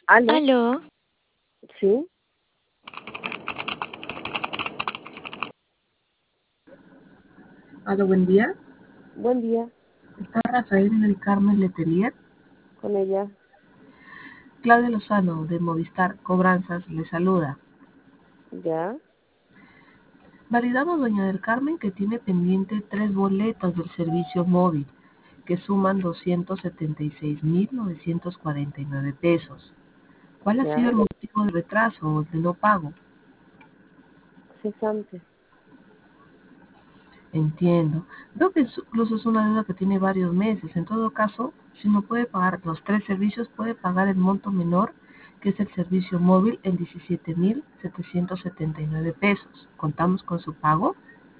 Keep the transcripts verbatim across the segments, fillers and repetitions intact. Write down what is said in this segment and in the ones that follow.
¿Aló? ¿Aló? Sí, Hola, buen día. buen día, Está Rafael del Carmen Letelier. con ella. Claudia Lozano, de Movistar Cobranzas, le saluda. ¿Ya? Validamos, doña del Carmen, que tiene pendiente tres boletos del servicio móvil, que suman doscientos setenta y seis mil novecientos cuarenta y nueve pesos. ¿Cuál ha sido ¿Ya? el motivo del retraso o de no pago? Cesante. Entiendo. Veo que es- incluso es una deuda que tiene varios meses. En todo caso, si no puede pagar los tres servicios, puede pagar el monto menor, que es el servicio móvil, en diecisiete mil setecientos setenta y nueve pesos. ¿Contamos con su pago?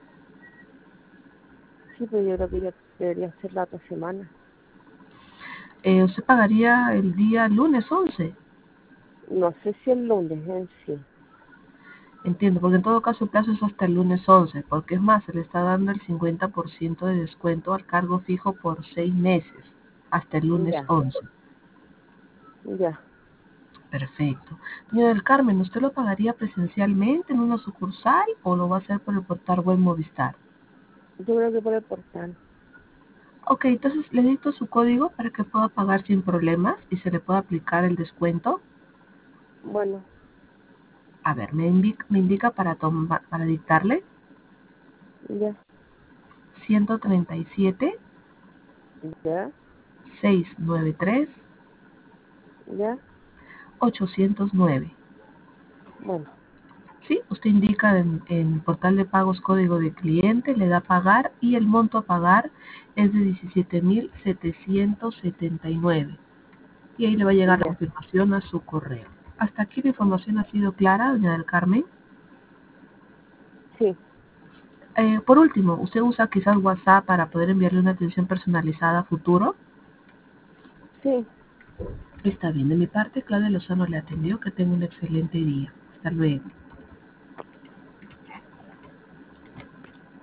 Sí, pero yo creo que yo debería hacer la otra semana. Eh, usted pagaría el día lunes once. No sé si el lunes en sí. Entiendo, porque en todo caso el plazo es hasta el lunes once, porque es más, se le está dando el cincuenta por ciento de descuento al cargo fijo por seis meses, hasta el lunes Ya, once. ya. Perfecto. Doña del Carmen, ¿usted lo pagaría presencialmente en una sucursal o lo va a hacer por el portal web Movistar? Yo creo que por el portal. Ok, entonces le dicto su código para que pueda pagar sin problemas y se le pueda aplicar el descuento. Bueno, A ver, me, indica, me indica para, toma, para dictarle ya, ciento treinta y siete, ya, seiscientos noventa y tres, ya. ochocientos nueve. Bueno, Sí, usted indica en, en portal de pagos código de cliente, le da pagar y el monto a pagar es de diecisiete mil setecientos setenta y nueve. Y ahí le va a llegar la ya. confirmación a su correo. Hasta aquí la información ha sido clara, doña del Carmen. Sí, Eh, por último, ¿usted usa quizás WhatsApp para poder enviarle una atención personalizada a futuro? sí. Está bien, de mi parte, Claudia Lozano le atendió. Que tenga un excelente día. Hasta luego.